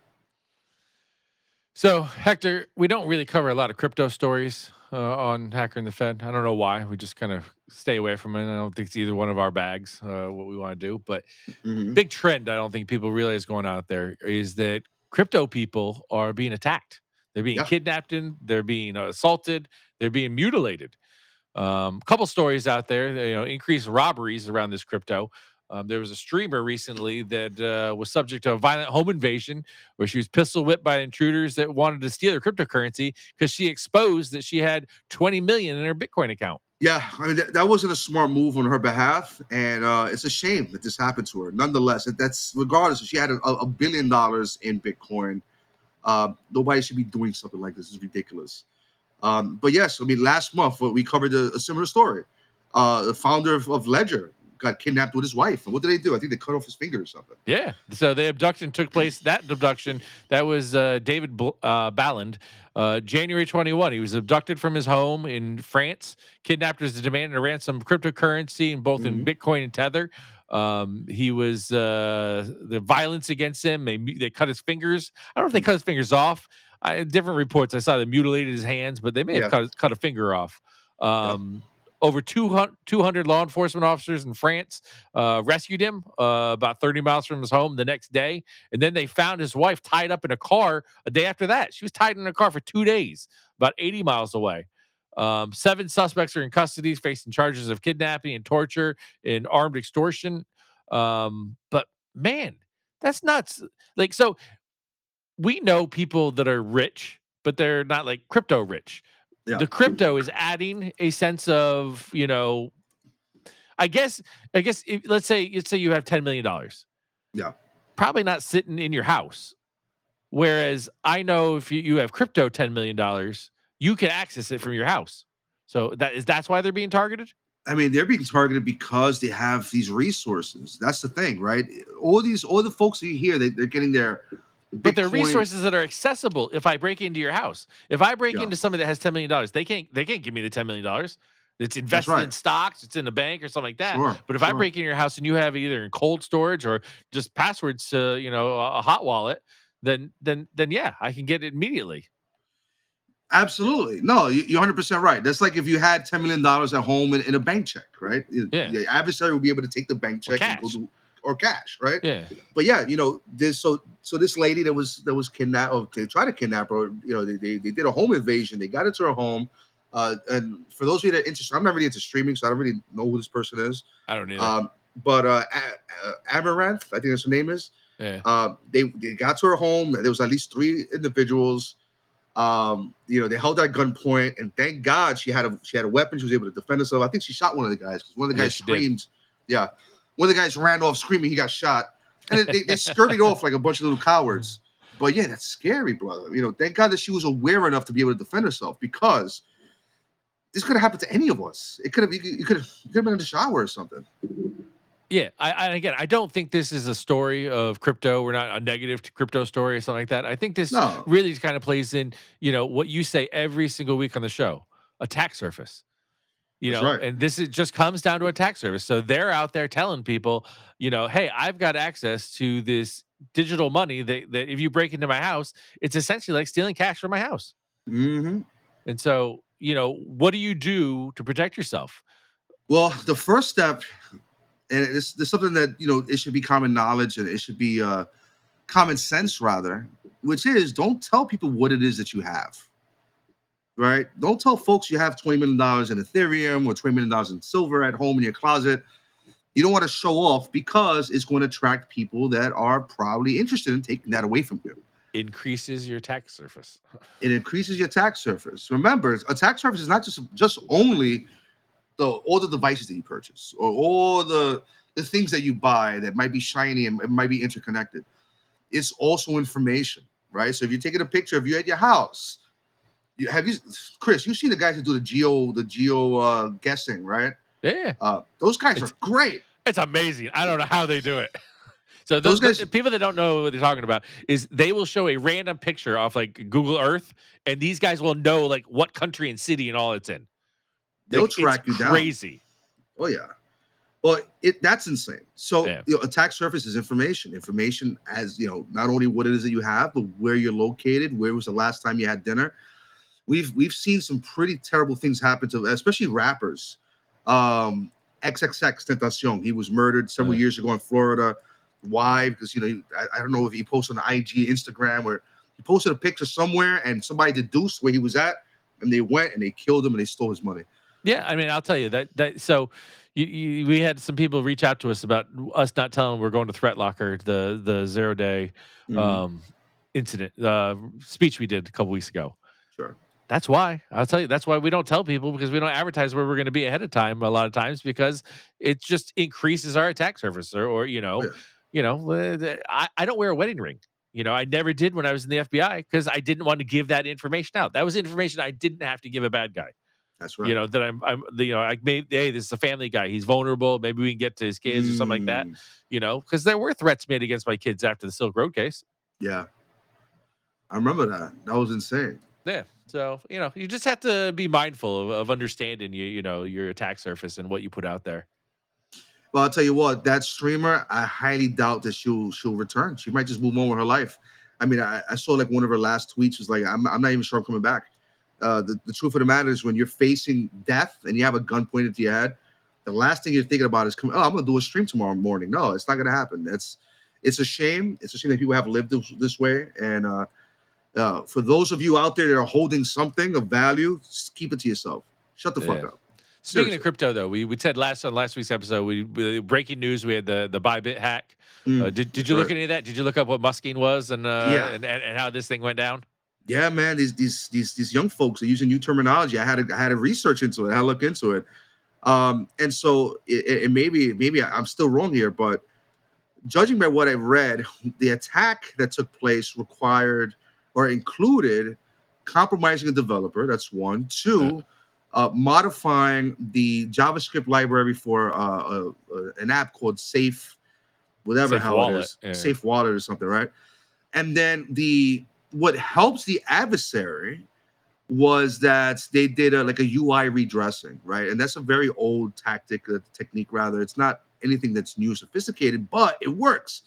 So, Hector, we don't really cover a lot of crypto stories uh, on Hacker and the Fed. I don't know why. We just kind of stay away from it. I don't think it's either one of our bags, uh, what we want to do. But Mm-hmm. big trend I don't think people realize going out there is that crypto people are being attacked. They're being Yeah. kidnapped, and they're being assaulted. They're being mutilated. A um, couple stories out there, you know, increased robberies around this crypto. Um, there was a streamer recently that uh, was subject to a violent home invasion where she was pistol whipped by intruders that wanted to steal her cryptocurrency because she exposed that she had twenty million in her Bitcoin account. Yeah, I mean that, that wasn't a smart move on her behalf, and uh, it's a shame that this happened to her. Nonetheless, that's regardless if she had a, a billion dollars in Bitcoin, uh, nobody should be doing something like this. It's ridiculous. Um, but yes, I mean last month we covered a, a similar story. Uh, the founder of, of Ledger got kidnapped with his wife, and what did they do? I think they cut off his finger or something. Yeah. So the abduction took place. That abduction, that was uh, David Bl- uh, Balland, uh, January twenty-first. He was abducted from his home in France. Kidnappers demanded a ransom of cryptocurrency, in both in Mhm. Bitcoin and Tether. Um, he was uh, the violence against him. They mu- they cut his fingers. I don't know if they cut his fingers off. I, different reports. I saw they mutilated his hands, but they may have Yeah. cut cut a finger off. Um, Over two hundred law enforcement officers in France uh, rescued him uh, about thirty miles from his home the next day. And then they found his wife tied up in a car a day after that. She was tied in a car for two days, about eighty miles away. Um, seven suspects are in custody, facing charges of kidnapping and torture and armed extortion. Um, but man, that's nuts. Like, so we know people that are rich, but they're not like crypto rich. Yeah. The crypto is adding a sense of, you know, I guess, I guess, if, let's say, let's say you have ten million dollars. Yeah. Probably not sitting in your house. Whereas I know if you, you have crypto ten million dollars, you can access it from your house. So that is, that's why they're being targeted. I mean, they're being targeted because they have these resources. That's the thing, right? All these, all the folks that you hear, they, they're getting their But they're Bitcoin- resources that are accessible if I break into your house. If I break Yeah. into somebody that has ten million dollars, they can't they can't give me the ten million dollars. It's invested right. in stocks, it's in a bank or something like that. Sure, But if I sure. break into your house and you have either in cold storage or just passwords to, you know, a, a hot wallet, then then then yeah, I can get it immediately. Absolutely. No, you- you're one hundred percent right. That's like if you had ten million dollars at home in, in a bank check, right? Yeah. The adversary will be able to take the bank Or check and go cash. to, or cash, right? Yeah. But yeah, you know, this so so this lady that was that was kidnapped, or they tried to kidnap her, you know, they, they, they did a home invasion. They got into her home. Uh, and for those of you that are interested, I'm not really into streaming, so I don't really know who this person is. I don't need Um, but uh, A- uh, Amaranth, I think that's her name is. Yeah. Uh, they they got to her home. There was at least three individuals. Um, you know, they held her at gunpoint, and thank God she had a she had a weapon. She was able to defend herself. I think she shot one of the guys because one of the Yeah, guys she did. screamed. Yeah, one of the guys ran off screaming. He got shot, and they, they, they scurried off like a bunch of little cowards. But yeah, that's scary, brother. You know, thank God that she was aware enough to be able to defend herself because this could have happened to any of us. It could have, you could have, you could have been in the shower or something. Yeah, I, I again, I don't think this is a story of crypto. We're not a negative to crypto story or something like that. I think this No. really kind of plays in, you know, what you say every single week on the show: attack surface. You That's know, right. and this is just comes down to attack service. So they're out there telling people, you know, hey, I've got access to this digital money that, that if you break into my house, it's essentially like stealing cash from my house. Mm-hmm. And so, you know, what do you do to protect yourself? Well, the first step, and it's, it's something that, you know, it should be common knowledge and it should be uh, common sense rather, which is don't tell people what it is that you have. Right? Don't tell folks you have twenty million dollars in Ethereum or twenty million dollars in silver at home in your closet. You don't want to show off because it's going to attract people that are probably interested in taking that away from you. Increases your attack surface. It increases your attack surface. Remember, attack surface is not just just only the all the devices that you purchase or all the the things that you buy that might be shiny and it might be interconnected. It's also information, right? So if you're taking a picture of you at your house, you have you Chris, you've seen the guys who do the geo the geo uh, guessing, right? Yeah, Uh, those guys It's- are great. it's amazing. I don't know how they do it. So those, Those guys- the people that don't know what they're talking about is they will show a random picture off like Google Earth, and these guys will know like what country and city and all it's in. They'll Like, track it's you down. Crazy. Oh yeah. Well, it that's insane. So Yeah. you know, attack surface is information. Information as you know, not only what it is that you have, but where you're located, where was the last time you had dinner. We've we've seen some pretty terrible things happen to especially rappers. Um X X X Tentacion, he was murdered several Yeah. years ago in Florida. Why? Because you know, I, I don't know if he posted on I G, Instagram, where he posted a picture somewhere and somebody deduced where he was at, and they went and they killed him and they stole his money. Yeah, I mean, I'll tell you that that so you, you, we had some people reach out to us about us not telling them we're going to Threat Locker, the the zero day Mhm. um, incident uh, speech we did a couple weeks ago. Sure. That's why I'll tell you. That's why we don't tell people because we don't advertise where we're going to be ahead of time a lot of times because it just increases our attack surface or, or you know, Yeah. you know, uh, the- I, I don't wear a wedding ring. You know, I never did when I was in the F B I because I didn't want to give that information out. That was information I didn't have to give a bad guy. That's right. You know that I'm, I'm, you know, I made. Hey, this is a family guy. He's vulnerable. Maybe we can get to his kids or something like that. Mm, You know, because there were threats made against my kids after the Silk Road case. Yeah. I remember that. That was insane. Yeah. So you know, you just have to be mindful of, of understanding you, you know, your attack surface and what you put out there. Well, I'll tell you what, that streamer, I highly doubt that she'll she'll return. She might just move on with her life. I mean, I, I saw like one of her last tweets was like, I'm, I'm not even sure I'm coming back. Uh, the, the truth of the matter is when you're facing death and you have a gun pointed to your head, the last thing you're thinking about is, come, oh, I'm going to do a stream tomorrow morning. No, it's not going to happen. That's It's a shame. It's a shame that people have lived this, this way. And uh, uh, for those of you out there that are holding something of value, just keep it to yourself. Shut the fuck Yeah. up. Speaking Seriously. of crypto, though, we, we said last on last week's episode, we, we breaking news. We had the the Bybit hack. Mm, Uh, did did that's you look right. at any of that? Did you look up what Musking was and uh, Yeah. and, and and how this thing went down? Yeah, man, these these these these young folks are using new terminology. I had to I had to research into it. I had to look into it. Um, and so it, it maybe maybe I'm still wrong here, but judging by what I've read, the attack that took place required or included compromising a developer. That's one. Two, uh, modifying the JavaScript library for uh, uh, uh, an app called Safe, whatever Safe hell it Wallet, is, yeah. Safe Wallet or something, right? And then the what helps the adversary was that they did a, like a U I redressing, right? And that's a very old tactic, uh, technique rather. It's not anything that's new, sophisticated, but it works.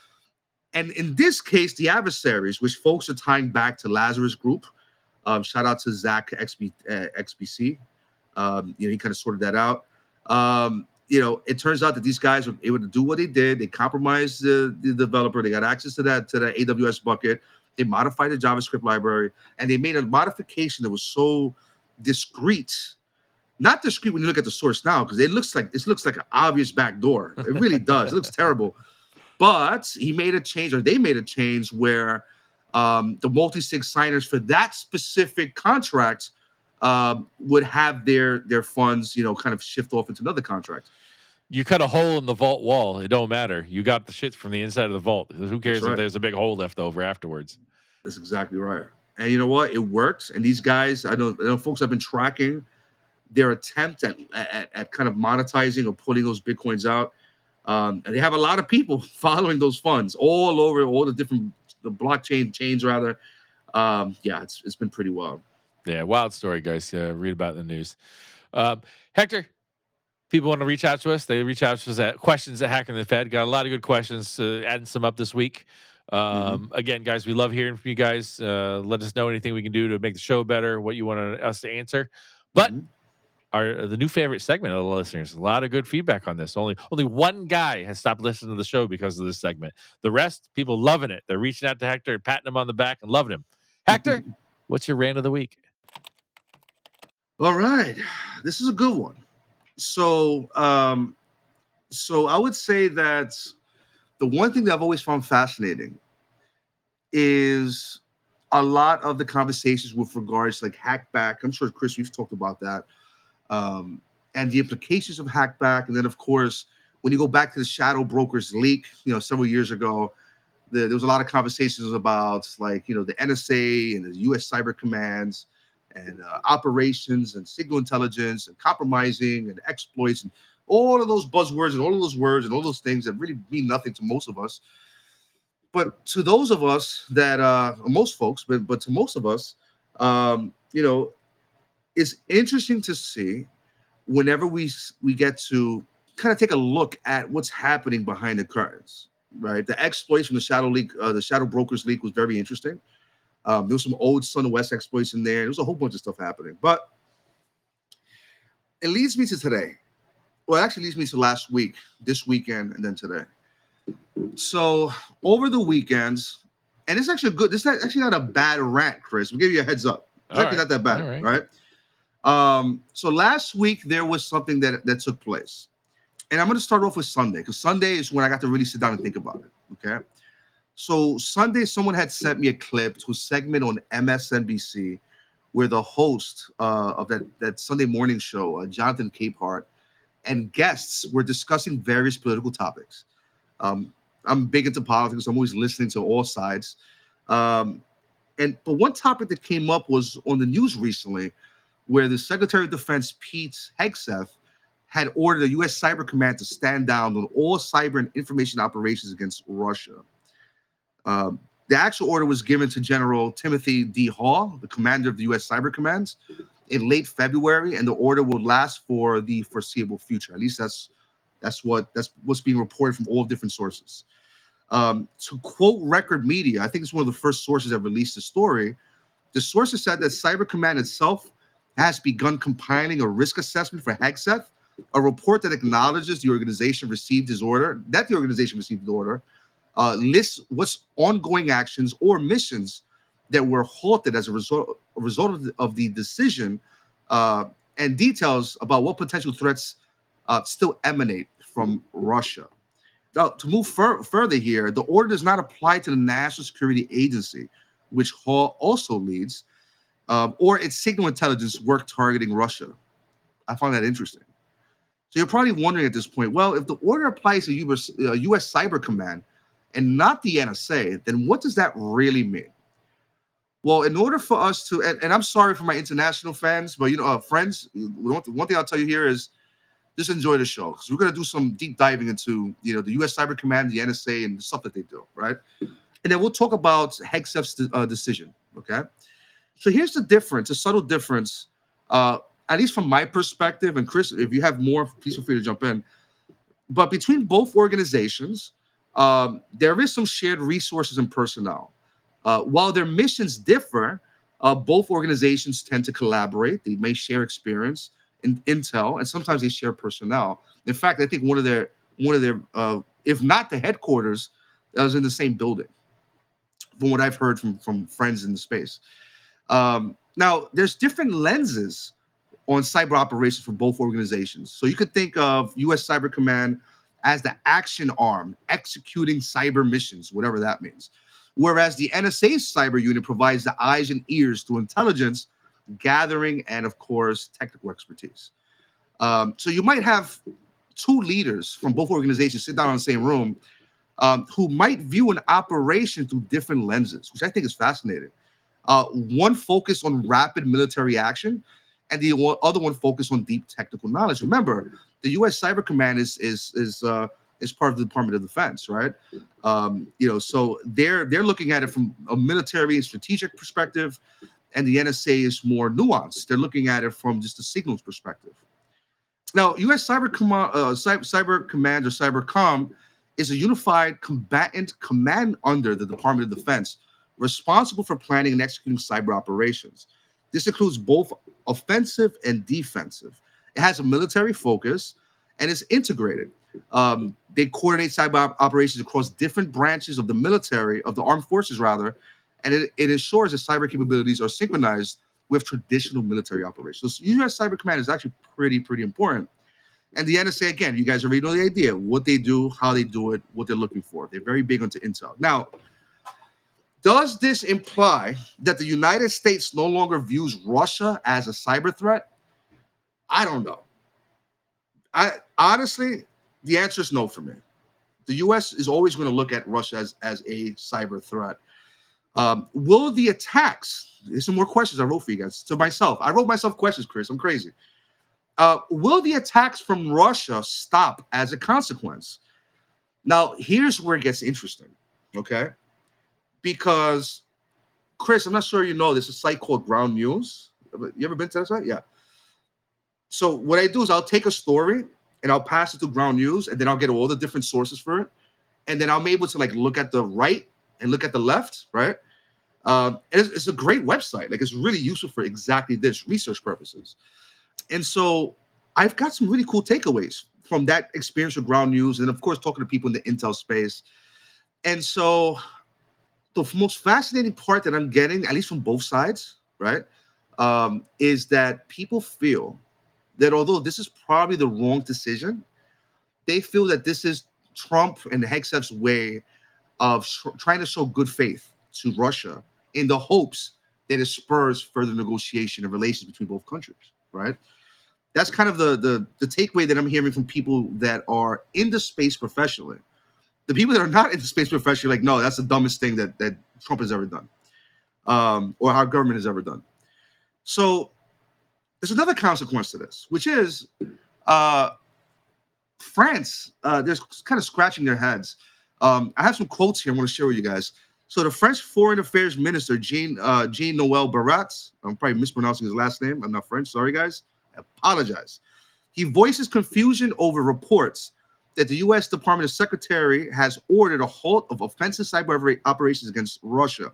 And in this case, the adversaries, which folks are tying back to Lazarus Group, um, shout out to Zach X B, uh, X B C. Um, you know, he kind of sorted that out. Um, you know, it turns out that these guys were able to do what they did. They compromised the, the developer. They got access to that to that A W S bucket. They modified the JavaScript library, and they made a modification that was so discreet. Not discreet when you look at the source now, because it looks like it looks like an obvious backdoor. It really does. It looks terrible. But he made a change, or they made a change where um, the multi-sig signers for that specific contract um, would have their their funds, you know, kind of shift off into another contract. You cut a hole in the vault wall. It don't matter. You got the shit from the inside of the vault. Who cares That's right. if there's a big hole left over afterwards? That's exactly right. And you know what? It works. And these guys, I know, I know folks have been tracking their attempt at, at, at kind of monetizing or pulling those Bitcoins out. Um, and they have a lot of people following those funds all over all the different the blockchain chains, rather. Um, yeah, it's it's been pretty wild. Yeah, wild story, guys. Yeah, read about it in the news. Um, Hector, people want to reach out to us. They reach out to us at questions at Hacking the Fed. Got a lot of good questions. Uh, adding some up this week. Um, mm-hmm. Again, guys, we love hearing from you guys. Uh, let us know anything we can do to make the show better, what you want us to answer. But mm-hmm. our the new favorite segment of the listeners, a lot of good feedback on this. Only only one guy has stopped listening to the show because of this segment. The rest, people loving it. They're reaching out to Hector, patting him on the back, and loving him. Hector, what's your rant of the week? All right, this is a good one. So, um, so I would say that the one thing that I've always found fascinating is a lot of the conversations with regards to like hackback. I'm sure, Chris, we've talked about that, um, and the implications of hackback. And then, of course, when you go back to the shadow brokers leak, you know, several years ago, the, there was a lot of conversations about like, you know, the N S A and the U S Cyber Commands and uh, operations and signal intelligence and compromising and exploits and all of those buzzwords and all of those words and all those things that really mean nothing to most of us. But to those of us that, uh, most folks, but but to most of us, um, you know, it's interesting to see whenever we we get to kind of take a look at what's happening behind the curtains, right? The exploits from the shadow leak, uh, the shadow brokers leak was very interesting. Um, there was some old Sun West exploits in there. There was a whole bunch of stuff happening, but it leads me to today. Well, it actually leads me to last week, this weekend, and then today. So over the weekends, and it's actually good. This is actually not a bad rant, Chris. We'll give you a heads up. It's All actually right. not that bad, All right. right? Um, so last week there was something that that took place, and I'm going to start off with Sunday because Sunday is when I got to really sit down and think about it. Okay. So Sunday, someone had sent me a clip to a segment on M S N B C where the host uh, of that, that Sunday morning show, uh, Jonathan Capehart, and guests were discussing various political topics. Um, I'm big into politics. I'm always listening to all sides. Um, and but one topic that came up was on the news recently where the Secretary of Defense, Pete Hegseth, had ordered the U S Cyber Command to stand down on all cyber and information operations against Russia. Um, the actual order was given to General Timothy D. Hall, the commander of the U S Cyber Command, in late February, and the order will last for the foreseeable future. At least that's that's what that's what's being reported from all different sources. Um, to quote Record Media, I think it's one of the first sources that released the story. The sources said that Cyber Command itself has begun compiling a risk assessment for Hegseth, a report that acknowledges the organization received his order, that the organization received the order, uh, lists what's ongoing actions or missions that were halted as a result, a result of, the, of the decision, uh, and details about what potential threats uh, still emanate from Russia. Now, to move fur- further here, the order does not apply to the National Security Agency, which Hall also leads, um, or its signal intelligence work targeting Russia. I find that interesting. So you're probably wondering at this point, well, if the order applies to U S, uh, U S Cyber Command and not the N S A, then what does that really mean? Well, in order for us to, and, and I'm sorry for my international fans, but you know, uh, friends, one thing I'll tell you here is just enjoy the show because we're going to do some deep diving into, you know, the U S Cyber Command, the N S A, and the stuff that they do, right? And then we'll talk about Hegseth's uh, decision, okay? So here's the difference, a subtle difference, uh, at least from my perspective, and Chris, if you have more, please feel free to jump in. But between both organizations, um, there is some shared resources and personnel. Uh, while their missions differ, uh, both organizations tend to collaborate. They may share experience and intel, and sometimes they share personnel. In fact, I think one of their, one of their, uh, if not the headquarters, that was in the same building, from what I've heard from, from friends in the space. Um, now, there's different lenses on cyber operations for both organizations. So you could think of U S Cyber Command as the action arm, executing cyber missions, whatever that means. Whereas the N S A's cyber unit provides the eyes and ears to intelligence gathering and, of course, technical expertise. Um, so you might have two leaders from both organizations sit down in the same room um, who might view an operation through different lenses, which I think is fascinating. Uh, one focused on rapid military action, and the one, other one focused on deep technical knowledge. Remember, the U S Cyber Command is is is uh, is part of the Department of Defense, right? Um, you know, so they're they're looking at it from a military and strategic perspective, and the N S A is more nuanced. They're looking at it from just a signals perspective. Now, U S Cyber Command, uh, Cyber, Cyber Command or Cybercom is a unified combatant command under the Department of Defense, responsible for planning and executing cyber operations. This includes both offensive and defensive. It has a military focus and is integrated. Um, they coordinate cyber op- operations across different branches of the military, of the armed forces rather, and it, it ensures that cyber capabilities are synchronized with traditional military operations. So U S Cyber Command is actually pretty, pretty important. And the N S A, again, you guys already know the idea, what they do, how they do it, what they're looking for. They're very big onto intel. Now, does this imply that the United States no longer views Russia as a cyber threat? I don't know. I honestly, the answer is no for me. The U S is always going to look at Russia as, as a cyber threat. Um, will the attacks, there's some more questions I wrote for you guys, to myself. I wrote myself questions, Chris. I'm crazy. Uh, will the attacks from Russia stop as a consequence? Now, here's where it gets interesting, okay? Because, Chris, I'm not sure you know, there's a site called Ground News. You ever been to that site? Yeah. So what I do is I'll take a story and I'll pass it to Ground News, and then I'll get all the different sources for it. And then I'm able to like look at the right and look at the left, right? Um, and it's, it's a great website. Like, it's really useful for exactly this, research purposes. And so I've got some really cool takeaways from that experience with Ground News, and of course talking to people in the intel space. And so the most fascinating part that I'm getting, at least from both sides, right, um, is that people feel that although this is probably the wrong decision, they feel that this is Trump and Hegseth's way of sh- trying to show good faith to Russia in the hopes that it spurs further negotiation and relations between both countries, right? That's kind of the, the, the takeaway that I'm hearing from people that are in the space professionally. The people that are not in the space professionally are like, no, that's the dumbest thing that, that Trump has ever done, um, or our government has ever done. So there's another consequence to this, which is uh, France, uh, they're kind of scratching their heads. Um, I have some quotes here I want to share with you guys. So the French Foreign Affairs Minister, Jean, uh, Jean-Noel Barrot, I'm probably mispronouncing his last name. I'm not French. Sorry, guys. I apologize. He voices confusion over reports that the U S Department of Secretary has ordered a halt of offensive cyber operations against Russia.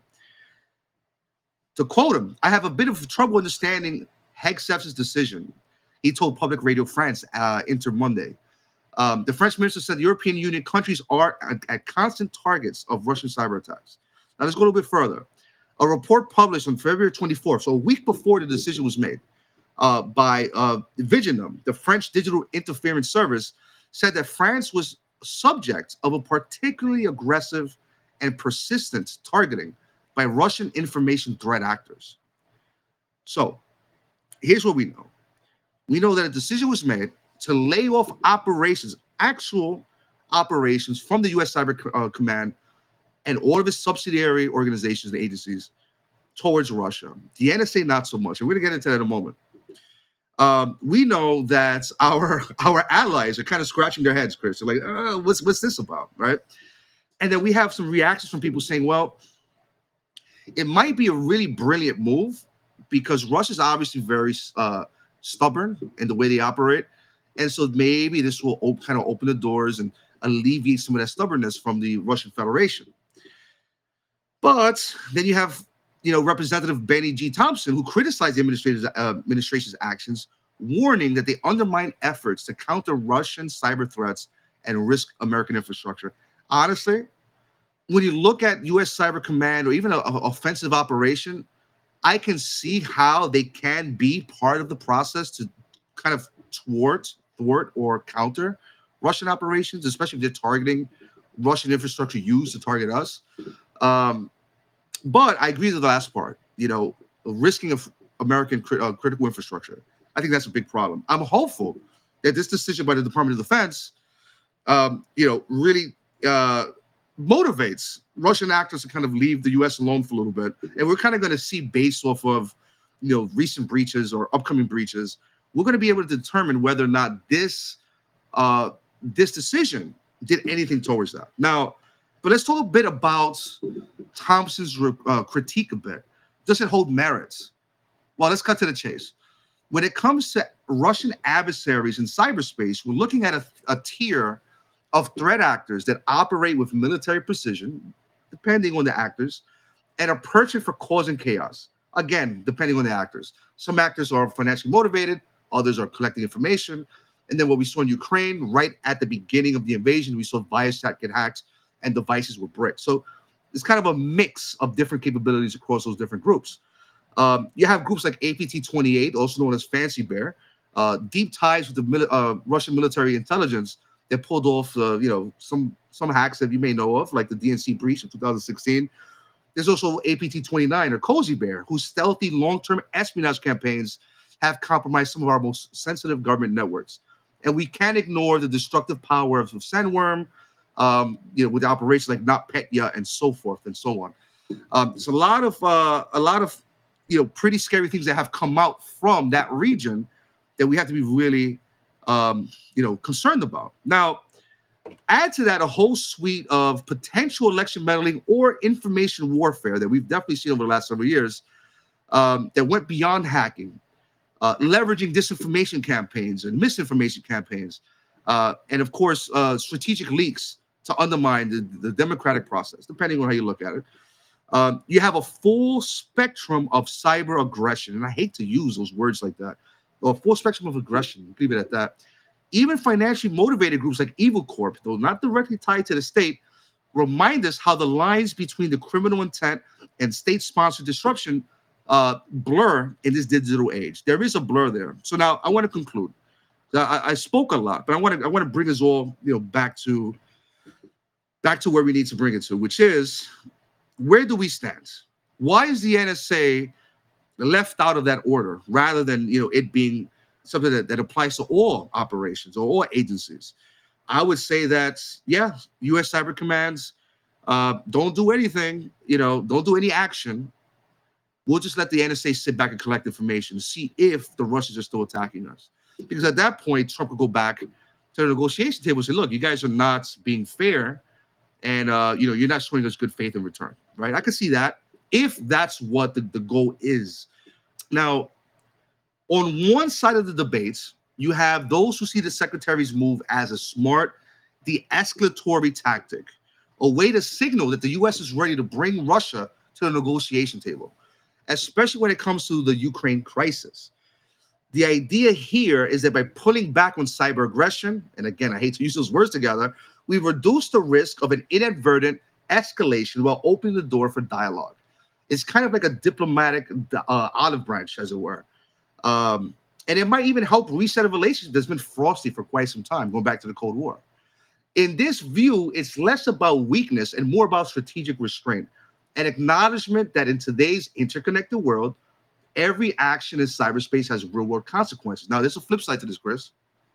To quote him, I have a bit of trouble understanding Hegseth's decision, he told Public Radio France uh, Inter Monday. Um, the French minister said the European Union countries are at, at constant targets of Russian cyber attacks. Now let's go a little bit further. A report published on February twenty-fourth, so a week before the decision was made, uh, by uh, Viginum, the French digital interference service, said that France was subject of a particularly aggressive and persistent targeting by Russian information threat actors. So here's what we know. We know that a decision was made to lay off operations, actual operations from the U S Cyber uh, Command and all of its subsidiary organizations and agencies towards Russia. The N S A, not so much. And we're going to get into that in a moment. Um, we know that our our allies are kind of scratching their heads, Chris. They're like, uh, what's, what's this about, right? And then we have some reactions from people saying, well, it might be a really brilliant move because Russia's obviously very uh, stubborn in the way they operate. And so maybe this will op- kind of open the doors and alleviate some of that stubbornness from the Russian Federation. But then you have, you know, Representative Benny G. Thompson, who criticized the administration's, uh, administration's actions, warning that they undermine efforts to counter Russian cyber threats and risk American infrastructure. Honestly, when you look at U S Cyber Command or even an offensive operation, I can see how they can be part of the process to kind of thwart, thwart or counter Russian operations, especially if they're targeting Russian infrastructure used to target us. Um, but I agree with the last part, you know, risking of American cri- uh, critical infrastructure. I think that's a big problem. I'm hopeful that this decision by the Department of Defense, um, you know, really uh, motivates Russian actors to kind of leave the U S alone for a little bit. And we're kind of going to see based off of you know, recent breaches or upcoming breaches, we're going to be able to determine whether or not this uh, this decision did anything towards that. Now, but let's talk a bit about Thompson's uh, critique a bit. Does it hold merits? Well, let's cut to the chase. When it comes to Russian adversaries in cyberspace, we're looking at a, a tier of threat actors that operate with military precision, depending on the actors, and a penchant for causing chaos. Again, depending on the actors. Some actors are financially motivated, others are collecting information. And then what we saw in Ukraine, right at the beginning of the invasion, we saw Viasat get hacked and devices were bricked. So it's kind of a mix of different capabilities across those different groups. Um, you have groups like A P T twenty-eight, also known as Fancy Bear, uh, deep ties with the mili- uh, Russian military intelligence that pulled off, uh, you know, some some hacks that you may know of, like the D N C breach of two thousand sixteen. There's also A P T twenty-nine, or Cozy Bear, whose stealthy long-term espionage campaigns have compromised some of our most sensitive government networks. And we can't ignore the destructive power of Sandworm, um, you know, with operations like NotPetya and so forth and so on. Um, it's a lot of uh, a lot of you know pretty scary things that have come out from that region that we have to be really um, you know concerned about. Now, add to that a whole suite of potential election meddling or information warfare that we've definitely seen over the last several years um, that went beyond hacking, uh, leveraging disinformation campaigns and misinformation campaigns, uh, and of course, uh, strategic leaks to undermine the, the democratic process, depending on how you look at it. Um, you have a full spectrum of cyber aggression, and I hate to use those words like that, or a full spectrum of aggression, leave it at that. Even financially motivated groups like Evil Corp, though not directly tied to the state, remind us how the lines between the criminal intent and state-sponsored disruption uh, blur in this digital age. There is a blur there. So now I want to conclude. I, I spoke a lot, but I want to I want to bring us all, you know, back to back to where we need to bring it to, which is, where do we stand? Why is the N S A left out of that order rather than, you know, it being something that, that applies to all operations or all agencies? I would say that, yeah, U S Cyber Commands, uh, don't do anything, you know, don't do any action. We'll just let the N S A sit back and collect information to see if the Russians are still attacking us. Because at that point, Trump will go back to the negotiation table and say, look, you guys are not being fair, and, uh, you know, you're not showing us good faith in return, right? I can see that if that's what the, the goal is. Now, on one side of the debates, you have those who see the secretary's move as a smart de-escalatory tactic, a way to signal that the U S is ready to bring Russia to the negotiation table, especially when it comes to the Ukraine crisis. The idea here is that by pulling back on cyber aggression, and again, I hate to use those words together, we reduce the risk of an inadvertent escalation while opening the door for dialogue. It's kind of like a diplomatic uh, olive branch, as it were. Um, and it might even help reset a relationship that's been frosty for quite some time, going back to the Cold War. In this view, it's less about weakness and more about strategic restraint, an acknowledgement that in today's interconnected world, every action in cyberspace has real-world consequences. Now, there's a flip side to this, Chris.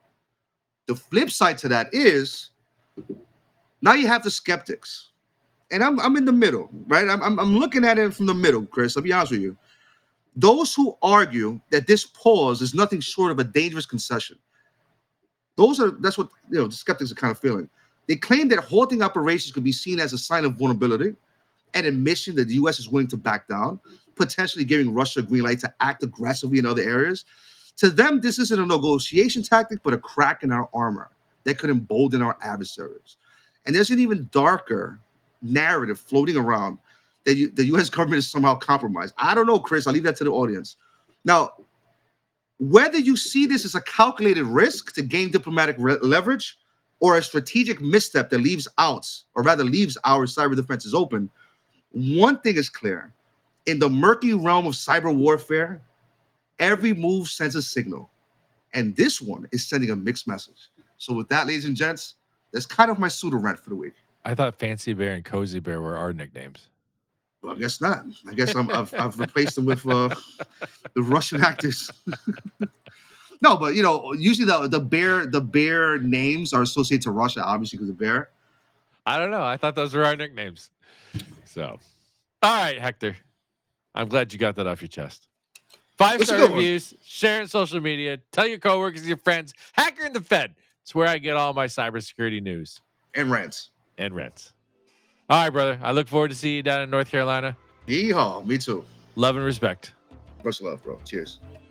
The flip side to that is, now you have the skeptics. And I'm, I'm in the middle, right? I'm, I'm, I'm looking at it from the middle, Chris. I'll be honest with you. Those who argue that this pause is nothing short of a dangerous concession, those are that's what you know the skeptics are kind of feeling. They claim that halting operations could be seen as a sign of vulnerability, an admission that the U S is willing to back down, potentially giving Russia a green light to act aggressively in other areas. To them, this isn't a negotiation tactic, but a crack in our armor that could embolden our adversaries. And there's an even darker narrative floating around that you, the U S government is somehow compromised. I don't know, Chris. I'll leave that to the audience. Now, whether you see this as a calculated risk to gain diplomatic re- leverage or a strategic misstep that leaves out, or rather leaves our cyber defenses open, one thing is clear. In the murky realm of cyber warfare, every move sends a signal. And this one is sending a mixed message. So with that, ladies and gents, that's kind of my pseudo rant for the week. I thought Fancy Bear and Cozy Bear were our nicknames. Well, I guess not. I guess I'm, I've, I've replaced them with uh, the Russian actors. No, but you know, usually the the bear the bear names are associated to Russia, obviously because of bear. I don't know. I thought those were our nicknames. So, all right, Hector. I'm glad you got that off your chest. Five What's a star good one? reviews, share it on social media, tell your coworkers and your friends. Hacker in the Fed. It's where I get all my cybersecurity news And rants. and rents. All right, brother. I look forward to seeing you down in North Carolina. Yeehaw. Me too. Love and respect. Much love, bro. Cheers.